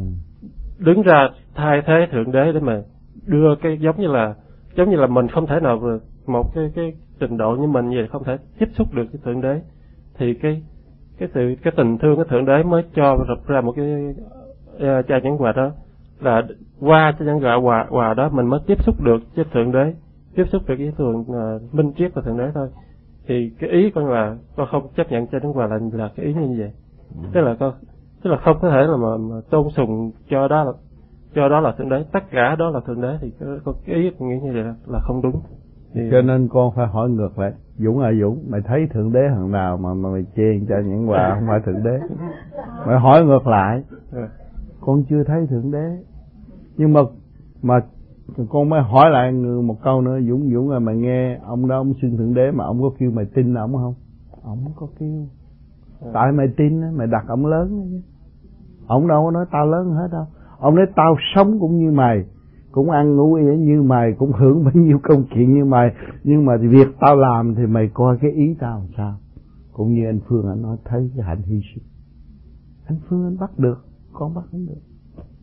đứng ra thay thế thượng đế để mà đưa cái giống như là mình không thể nào một cái trình độ như mình vậy không thể tiếp xúc được với thượng đế, thì cái tình thương của thượng đế mới cho ra một cái cha Chánh Hòa đó, là qua cha Chánh Hòa đó mình mới tiếp xúc được với thượng đế, tiếp xúc được với thường minh triết của thượng đế thôi. Thì cái ý con là con không chấp nhận cha Chánh Hòa là cái ý như vậy. Tức là không có thể là mà tôn sùng cho đó là thượng đế, tất cả đó là thượng đế, thì cái ý con nghĩ như vậy là không đúng. Thì cho nên con phải hỏi ngược lại, Dũng Dũng, mày thấy thượng đế thằng nào mà mày chê cha Chánh Hòa không phải thượng đế? Mày hỏi ngược lại. Con chưa thấy thượng đế, nhưng mà con mới hỏi lại một câu nữa, Dũng là mày nghe ông đó ông xưng thượng đế mà ông có kêu mày tin ông không? Ông không có kêu. Tại mày tin mày đặt ông lớn chứ. Ông đâu có nói tao lớn hết đâu. Ông nói tao sống cũng như mày, cũng ăn ngủ như mày, cũng hưởng bao nhiêu công chuyện như mày, nhưng mà việc tao làm thì mày coi cái ý tao làm sao. Cũng như anh Phương anh nói thấy cái hạnh hy sinh. Anh Phương anh bắt được, con bắt không được.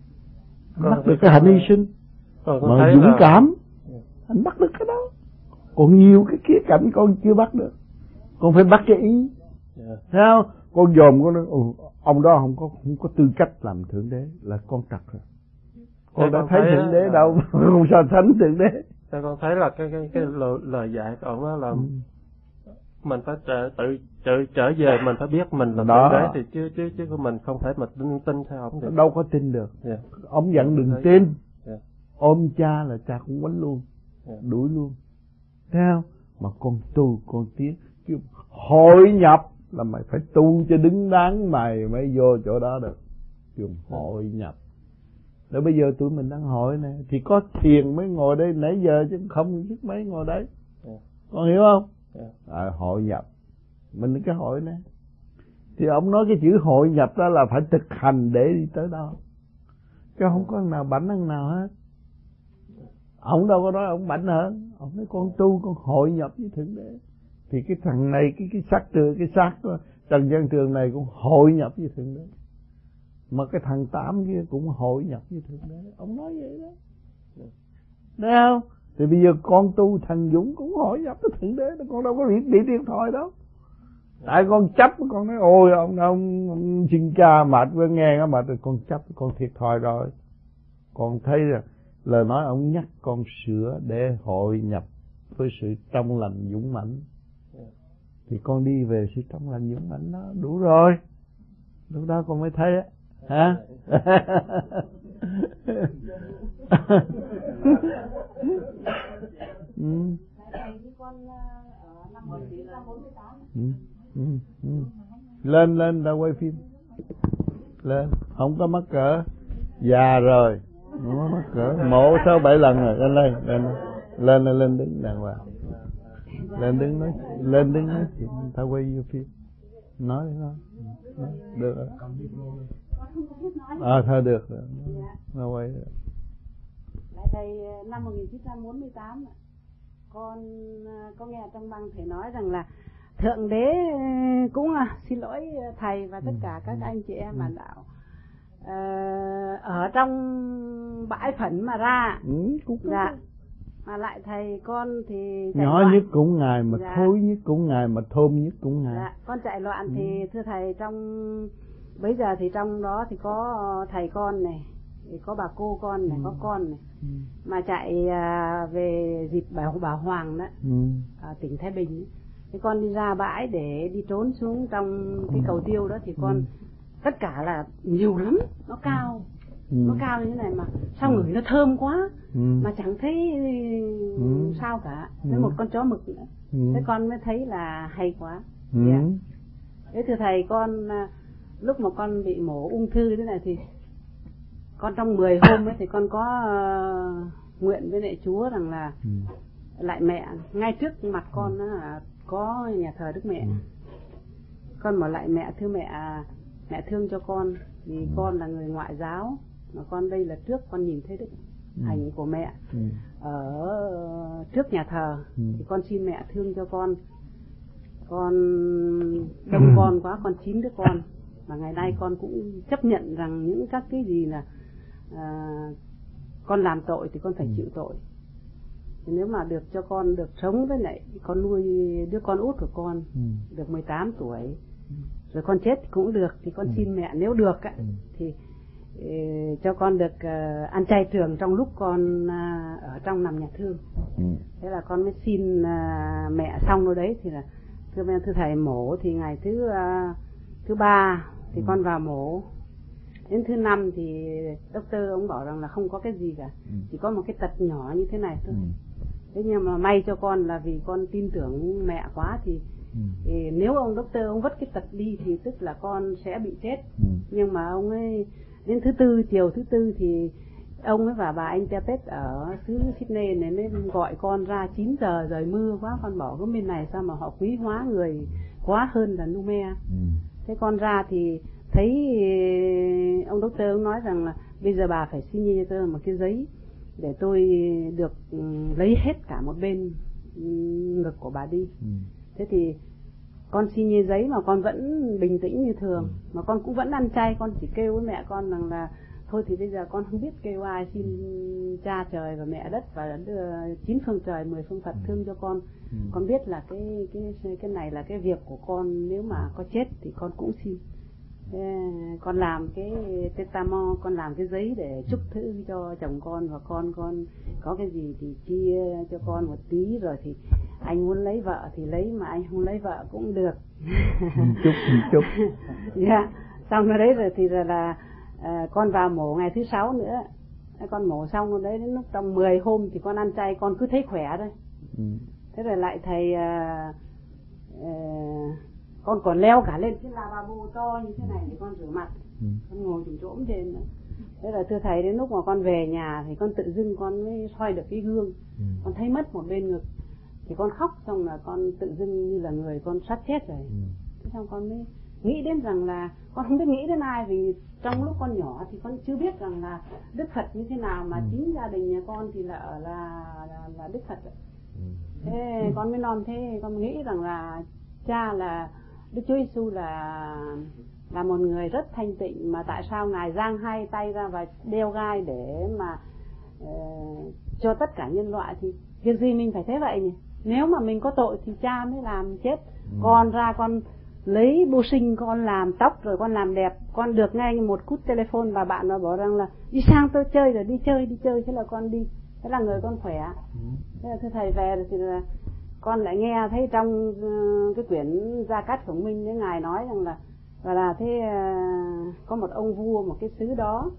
Anh bắt được cái hạnh hy sinh mà dũng cảm, anh bắt được cái đó. Còn nhiều cái khía cạnh con chưa bắt được, con phải bắt cái ý. Thấy không? Con dòm con nói ông đó không có tư cách làm thượng đế là con trật rồi. Con đã thấy thượng đế đâu, không sao thánh thượng đế. Con thấy là cái lời dạy của ông đó là mình phải trở về, mình phải biết mình là thượng đế thì chứ mình không thể mà tin theo ông được. Đâu có tin được. Ông dặn đừng tin. Ôm cha là cha cũng quánh luôn, đuổi luôn. Thấy không? Mà con tu con tiến kêu hội nhập là mày phải tu cho đứng đắn mày mới vô chỗ đó được. Kêu hội nhập. Rồi bây giờ tụi mình đang hội này thì có thiền mới ngồi đây nãy giờ chứ không biết mấy ngồi đấy. Con hiểu không? Hội nhập. Mình cái hội này. Thì ông nói cái chữ hội nhập đó là phải thực hành để đi tới đó. Chứ không có nào bảnh hơn nào hết. Ông đâu có nói ông bảnh hơn. Ông nói con tu con hội nhập với Thượng Đế. Thì cái thằng này cái xác Trần Văn Trường này cũng hội nhập với Thượng Đế. Mà cái thằng Tám kia cũng hội nhập với Thượng Đế. Ông nói vậy đó. Thấy không? Thì bây giờ con tu thằng Dũng cũng hội nhập với Thượng Đế. Con đâu có bị thiệt thòi đâu. Tại con chấp, con nói ôi ông xin cha mệt với nghe nó mệt rồi, con chấp con thiệt thòi rồi. Con thấy là lời nói ông nhắc con sửa để hội nhập với sự trong lành dũng mãnh. Thì con đi về sự trong lành dũng mãnh đó đủ rồi. Lúc đó con mới thấy á. Hả? Lên ra quay phim. Lên, không có mắc cỡ. Già rồi, không có mắc cỡ. Mổ 6-7 lần rồi, lên đứng đàng hoàng. Lên đứng nói chuyện, ta quay vô phim. Nói được rồi. Thôi được rồi. Nó quay được. Lại thầy, năm 1948 con có nghe trong băng thầy nói rằng là Thượng Đế cũng xin lỗi thầy và tất cả các anh chị em bạn đạo ở trong bãi phẫn mà ra. Dạ. Mà lại thầy con thì nhỏ loạn. Nhất cũng Ngài mà dạ. Thối nhất cũng Ngài mà thơm nhất cũng Ngài. Dạ. Con chạy loạn thì thưa thầy, trong bây giờ thì trong đó thì có thầy con này, thì có bà cô con này, có con này, mà chạy về dịp Bảo Hoàng đó, ở tỉnh Thái Bình. Thì con đi ra bãi để đi trốn xuống trong cái cầu tiêu đó thì con tất cả là nhiều lắm, nó cao. Nó cao như thế này mà sao ngửi nó thơm quá, mà chẳng thấy sao cả. Với một con chó mực nữa. Thế con mới thấy là hay quá. Yeah. Thế thưa thầy, con lúc mà con bị mổ ung thư thế này thì con trong 10 hôm ấy thì con có nguyện với lại Chúa rằng là lại mẹ, ngay trước mặt con là có nhà thờ Đức Mẹ. Con bảo lại mẹ, thưa mẹ thương cho con vì con là người ngoại giáo, mà con đây là trước con nhìn thấy đức hạnh của mẹ ở trước nhà thờ, thì con xin mẹ thương cho con đông con quá, con 9 đứa con, mà ngày nay con cũng chấp nhận rằng những các cái gì là con làm tội thì con phải chịu tội. Thì nếu mà được cho con được sống với lại con nuôi đứa con út của con được 18 tuổi rồi con chết thì cũng được, thì con xin mẹ nếu được thì cho con được ăn chay trường trong lúc con ở trong nằm nhà thương. Thế là con mới xin mẹ xong rồi đấy, thì là thưa thầy mổ thì ngày thứ 3 thì con vào mổ. Đến thứ 5 thì doctor ông bảo rằng là không có cái gì cả, chỉ có một cái tật nhỏ như thế này thôi. Thế nhưng mà may cho con là vì con tin tưởng mẹ quá thì nếu ông doctor ông vứt cái tật đi thì tức là con sẽ bị chết. Nhưng mà ông ấy đến chiều thứ tư thì ông ấy và bà anh Tepet ở xứ Sydney này mới gọi con ra 9 giờ trời mưa quá, con bảo cái bên này sao mà họ quý hóa người quá hơn là Nume. Thế con ra thì thấy ông doctor ông nói rằng là bây giờ bà phải xin cho tôi một cái giấy để tôi được lấy hết cả một bên ngực của bà đi. Thế thì con xin như giấy mà con vẫn bình tĩnh như thường, mà con cũng vẫn ăn chay. Con chỉ kêu với mẹ con rằng là thôi thì bây giờ con không biết kêu ai, xin cha trời và mẹ đất và đưa 9 phương trời 10 phương Phật thương cho con. Con biết là cái này là cái việc của con, nếu mà có chết thì con cũng xin. Con làm cái testament, con làm cái giấy để chúc thứ cho chồng con, và con có cái gì thì chia cho con một tí, rồi thì anh muốn lấy vợ thì lấy, mà anh không lấy vợ cũng được. Chúc. Dạ. Xong rồi đấy rồi thì là con vào mổ ngày thứ 6 nữa. Con mổ xong rồi đấy, đến lúc trong 10 hôm thì con ăn chay, con cứ thấy khỏe thôi. Thế rồi lại thầy con còn leo cả lên cái lavabo to như thế này để con rửa mặt. Con ngồi chùm trỗm trên nữa. Thế là thưa thầy, đến lúc mà con về nhà thì con tự dưng con mới soi được cái gương. Con thấy mất một bên ngực thì con khóc, xong là con tự dưng như là người con sắp chết rồi. Thế xong con mới nghĩ đến rằng là con không biết nghĩ đến ai, vì trong lúc con nhỏ thì con chưa biết rằng là Đức Phật như thế nào, mà chính gia đình nhà con thì là Đức Phật. Thế con mới non thế, con nghĩ rằng là cha là Đức Chúa Giêsu là một người rất thanh tịnh, mà tại sao ngài giang hai tay ra và đeo gai để mà cho tất cả nhân loại, thì việc gì mình phải thế vậy nhỉ? Nếu mà mình có tội thì cha mới làm chết. Con ra con lấy bô sinh, con làm tóc rồi con làm đẹp, con được ngay một cút telephone và bạn nó bảo rằng là đi sang tôi chơi rồi, đi chơi. Thế là con đi, thế là người con khỏe. Thế là thưa thầy về thì là con lại nghe thấy trong cái quyển Gia Cát Khổng Minh với ngài nói rằng là thế có một ông vua một cái xứ đó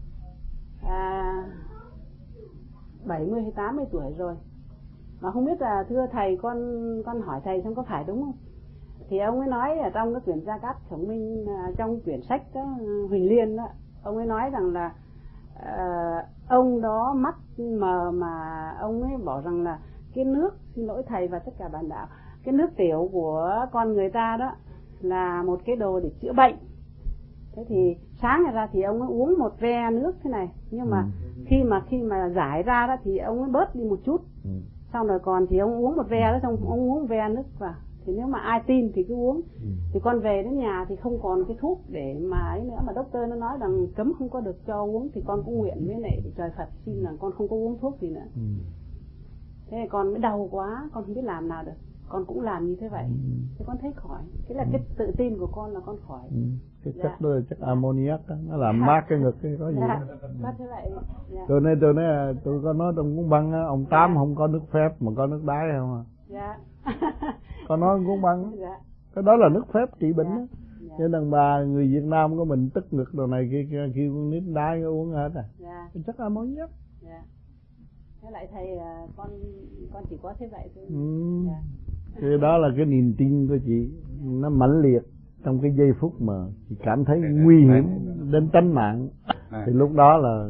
70 hay 80 tuổi rồi, mà không biết là thưa thầy, con hỏi thầy xem có phải đúng không. Thì ông ấy nói ở trong cái quyển Gia Cát Khổng Minh, trong quyển sách đó, Huỳnh Liên đó, ông ấy nói rằng là ông đó mắt mờ, mà ông ấy bảo rằng là cái nước, xin lỗi thầy và tất cả bạn đạo, cái nước tiểu của con người ta đó là một cái đồ để chữa bệnh. Thế thì sáng ra thì ông ấy uống một ve nước thế này, nhưng mà khi mà giải ra đó thì ông ấy bớt đi một chút. Xong rồi còn thì ông uống một ve đó, xong ông uống ve nước vào. Thì nếu mà ai tin thì cứ uống. Thì con về đến nhà thì không còn cái thuốc để mà ấy nữa, mà doctor nó nói rằng cấm không có được cho uống, thì con cũng nguyện với lại trời Phật xin là con không có uống thuốc gì nữa. Thế thì con mới đau quá, con không biết làm nào được, con cũng làm như thế vậy. Thế con thấy khỏi. Thế là cái tự tin của con là con khỏi. Cái chất đó là chất ammoniac đó, nó làm mát cái ngực cái có gì đó. Thế vậy. Tôi nói tôi có nói trong cuốn băng á, ông Tám không có nước phép mà có nước đái không à. Dạ. Có nói cuốn băng. Dạ. Cái đó là nước phép trị bệnh á. Cho đàn bà người Việt Nam có mình tức ngực đồ này kia kêu con nít đái uống hết à. Dạ. Chất ammoniac. Dạ. Thế lại thầy con chỉ có thế vậy thôi. Dạ. Cái đó là cái niềm tin của chị, nó mãnh liệt trong cái giây phút mà chị cảm thấy nguy hiểm đến tính mạng, thì lúc đó là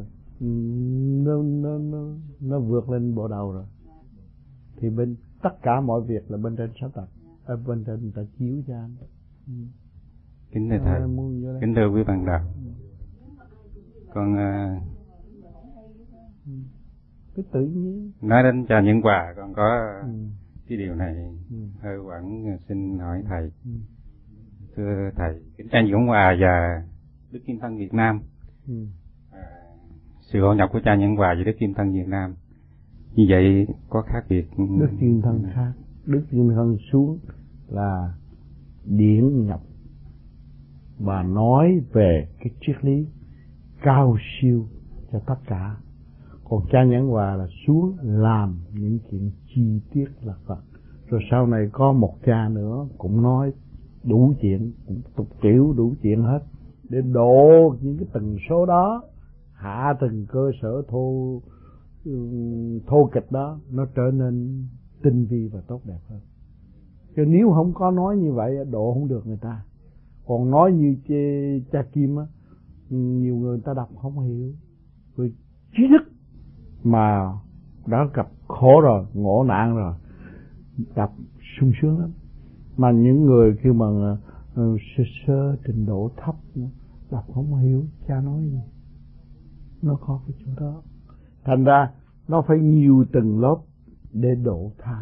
nó vượt lên bộ đầu rồi. Thì bên tất cả mọi việc là bên trên sắp đặt, bên trên ta chiếu cho anh. Kính thưa thầy, kính thưa quý bạn đạo, con cứ tự nhiên nói đến cho những quà, con có cái điều này hơi quẩn xin hỏi thầy. Thưa thầy, kính cha Nhẫn Hòa và Đức Kim Thân Việt Nam, sự hội nhập của cha Nhẫn Hòa và Đức Kim Thân Việt Nam như vậy có khác biệt? Đức Kim Thân khác, Đức Kim Thân xuống là điển nhập và nói về cái triết lý cao siêu cho tất cả. Còn cha Nhẫn Hòa là xuống làm những chuyện chi tiết lặt vặt. Rồi sau này có một cha nữa cũng nói đủ chuyện, cũng tục tiểu đủ chuyện hết, để độ những cái tần số đó, hạ từng cơ sở thô kịch đó, nó trở nên tinh vi và tốt đẹp hơn. Chứ nếu không có nói như vậy, độ không được người ta. Còn nói như cha Kim á, nhiều người ta đọc không hiểu. Vì trí thức mà đã gặp khổ rồi, ngộ nạn rồi, đọc sung sướng lắm. Mà những người khi mà sơ trình độ thấp đọc không hiểu cha nói gì, nó khó cái chỗ đó. Thành ra nó phải nhiều tầng lớp để độ tha.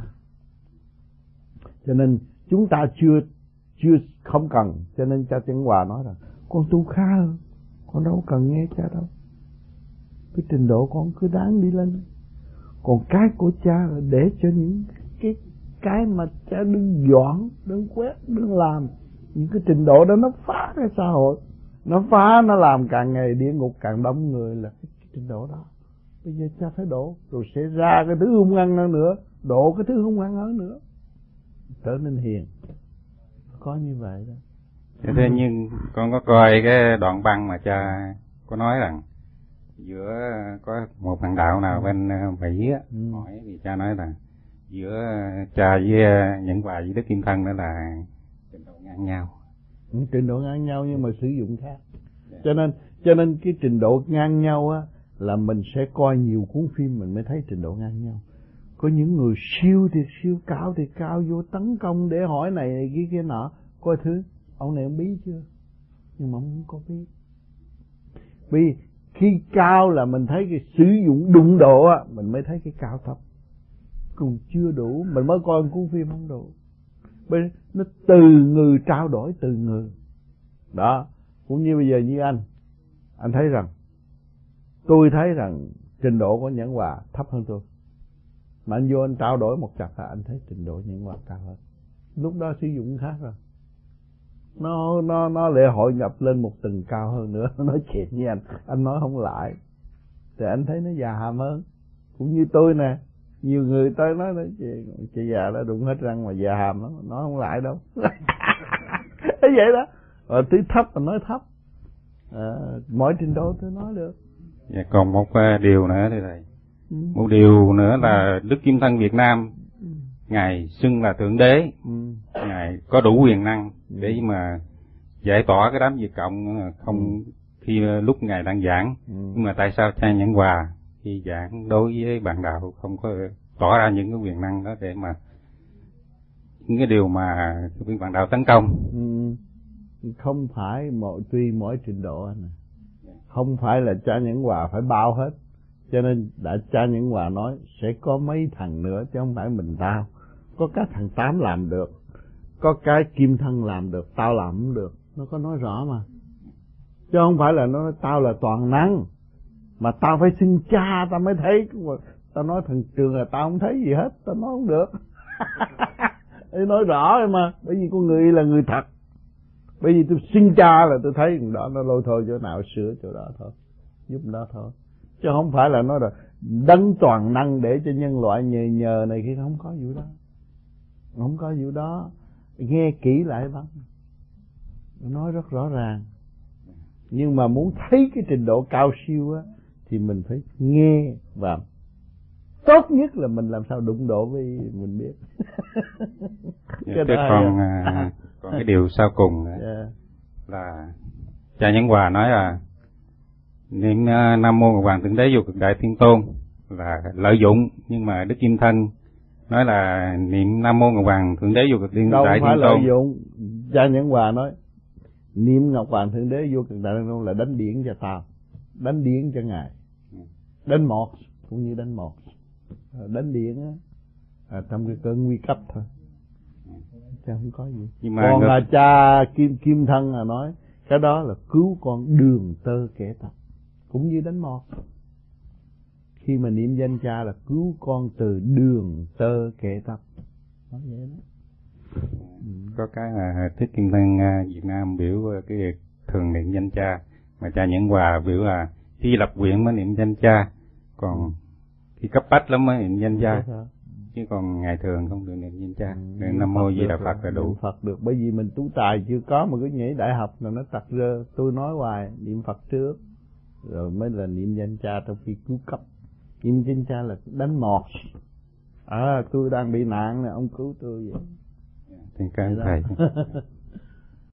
Cho nên chúng ta chưa không cần. Cho nên cha Nhẫn Hòa nói rằng con tu khá hơn, con đâu cần nghe cha đâu, cái trình độ con cứ đáng đi lên. Còn cái của cha là để cho những cái mà cha đừng dọn, đừng quét, đừng làm. Những cái trình độ đó nó phá cái xã hội, nó phá, nó làm càng ngày địa ngục càng đông người, là cái trình độ đó. Bây giờ cha phải đổ, rồi sẽ ra cái thứ hung hăng nữa, đổ cái thứ hung hăng hơn nữa, trở nên hiền. Có như vậy đó. Thế nhưng con có coi cái đoạn băng mà cha có nói rằng giữa có một thằng đạo nào bên Mỹ á, hỏi thì cha nói là giữa cha với Nhẫn Hòa với Đức Kim Thân đó là trình độ ngang nhau. Trình độ ngang nhau nhưng mà sử dụng khác. Cho nên cái trình độ ngang nhau á là mình sẽ coi nhiều cuốn phim mình mới thấy trình độ ngang nhau. Có những người siêu thì siêu, cao thì cao, vô tấn công để hỏi này kia nọ, coi thứ ông này ông biết chưa, nhưng mà ông không có biết. Vì khi cao là mình thấy cái sử dụng đụng độ á, mình mới thấy cái cao thấp. Còn chưa đủ, mình mới coi cuốn phim không đủ. Bởi nó từ người trao đổi từ người. Đó, cũng như bây giờ như anh thấy rằng, tôi thấy rằng trình độ của Nhẫn Hòa thấp hơn tôi. Mà anh vô anh trao đổi một chặp là anh thấy trình độ Nhẫn Hòa cao hơn. Lúc đó sử dụng khác rồi. Nó lại hội nhập lên một tầng cao hơn nữa. Nó nói chuyện với anh nói không lại, thì anh thấy nó già hàm hơn. Cũng như tôi nè, nhiều người tới nói chị già đã đụng hết răng mà già hàm lắm, nói không lại đâu. Thế vậy đó. Rồi tí thấp mà nói thấp. Mỗi trình độ tôi nói được. Dạ, còn một điều nữa đây thầy. Một điều nữa là Đức Kim Thân Việt Nam, Ngài xưng là Thượng Đế, Ngài có đủ quyền năng để mà giải tỏa cái đám Việt Cộng không khi lúc Ngài đang giảng. Nhưng mà tại sao cha Nhẫn Hòa khi giảng đối với bạn đạo không có tỏ ra những cái quyền năng đó để mà những cái điều mà viên bạn đạo tấn công. Không phải tùy mỗi trình độ anh. Không phải là cha Nhẫn Hòa phải bao hết. Cho nên cha Nhẫn Hòa nói sẽ có mấy thằng nữa chứ không phải mình tao. Có cái thằng Tám làm được, có cái Kim Thân làm được, tao làm không được. Nó có nói rõ mà. Chứ không phải là nó tao là toàn năng, mà tao phải xưng cha tao mới thấy. Tao nói thằng Trường là tao không thấy gì hết, tao nói không được. Nói rõ rồi mà, bởi vì con người là người thật. Bởi vì tôi xưng cha là tôi thấy đó, nó lôi thôi chỗ nào sửa chỗ đó thôi, giúp đó thôi. Chứ không phải là nói là đấng toàn năng để cho nhân loại nhờ này kia, không có vụ đó. Không có vụ đó. Nghe kỹ lại bác, nói rất rõ ràng. Nhưng mà muốn thấy cái trình độ cao siêu á thì mình phải nghe, và tốt nhất là mình làm sao đụng độ với mình biết. Còn cái điều sau cùng là cha Nhẫn Hòa nói là niệm Nam Mô Ngọc Hoàng Thượng Đế Vô Cực Đại Thiên Tôn là lợi dụng, nhưng mà Đức Kim Thân nói là niệm Nam Mô Ngọc Hoàng Thượng Đế Vô Cực Đại Thiên Tôn. Đâu phải lợi dụng. Cha Nhẫn Hòa nói niệm Ngọc Hoàng Thượng Đế Vô Cực Đại Thiên Tôn là đánh điển cho tao, đánh điển cho ngài, đánh một cũng như đánh một, đánh điển á trong cái cơn nguy cấp thôi, chứ không có gì. Nhưng mà còn là cha Kim Thân là nói cái đó là cứu con đường tơ kẻ tập, cũng như đánh một. Khi mà niệm danh cha là cứu con từ đường tơ kẻ tập, nói vậy đó. Có cái là Thích Kim Thân Việt Nam biểu cái việc thường niệm danh cha, mà cha Nhẫn Hòa biểu là khi lập nguyện mới niệm danh cha, còn khi cấp bách lắm mới niệm danh cha, chứ còn ngày thường không được niệm danh cha. Niệm Nam Mô Di Đà Phật là đủ. Niệm Phật được, bởi vì mình tú tài chưa có mà cứ nhảy đại học là nó tặc rơ. Tôi nói hoài niệm Phật trước rồi mới là niệm danh cha trong khi cứu cấp. Niệm danh cha là đánh mọt. Tôi đang bị nạn nè, ông cứu tôi vậy. Thì cảm ơn thầy.